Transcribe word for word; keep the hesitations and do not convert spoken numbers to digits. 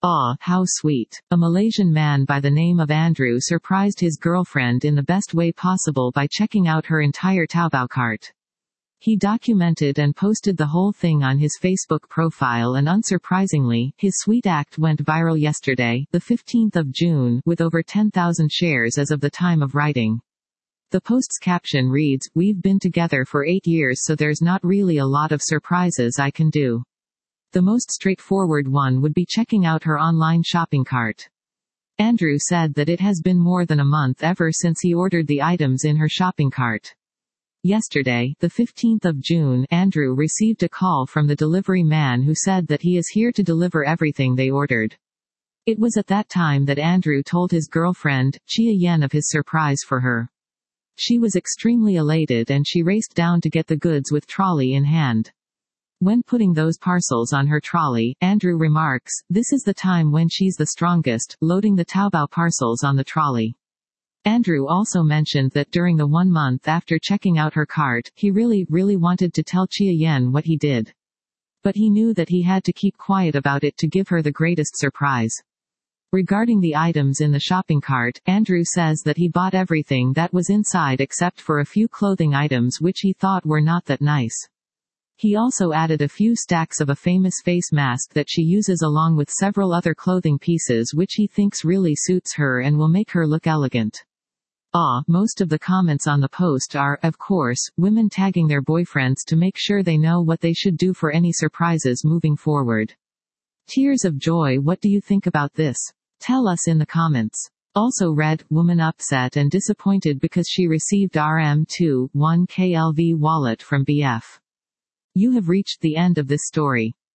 Aw, how sweet. A Malaysian man by the name of Andrew surprised his girlfriend in the best way possible by checking out her entire Taobao cart. He documented and posted the whole thing on his Facebook profile, and unsurprisingly, his sweet act went viral yesterday, the fifteenth of June, with over ten thousand shares as of the time of writing. The post's caption reads, "We've been together for eight years, so there's not really a lot of surprises I can do. The most straightforward one would be checking out her online shopping cart." Andrew said that it has been more than a month ever since he ordered the items in her shopping cart. Yesterday, the fifteenth of June, Andrew received a call from the delivery man who said that he is here to deliver everything they ordered. It was at that time that Andrew told his girlfriend, Chia Yen, of his surprise for her. She was extremely elated and she raced down to get the goods with trolley in hand. When putting those parcels on her trolley, Andrew remarks, "This is the time when she's the strongest, loading the Taobao parcels on the trolley." Andrew also mentioned that during the one month after checking out her cart, he really, really wanted to tell Chia Yen what he did. But he knew that he had to keep quiet about it to give her the greatest surprise. Regarding the items in the shopping cart, Andrew says that he bought everything that was inside except for a few clothing items which he thought were not that nice. He also added a few stacks of a famous face mask that she uses along with several other clothing pieces which he thinks really suits her and will make her look elegant. Ah, most of the comments on the post are, of course, women tagging their boyfriends to make sure they know what they should do for any surprises moving forward. Tears of joy. What do you think about this? Tell us in the comments. Also read, woman upset and disappointed because she received R M two point one K L V wallet from B F. You have reached the end of this story.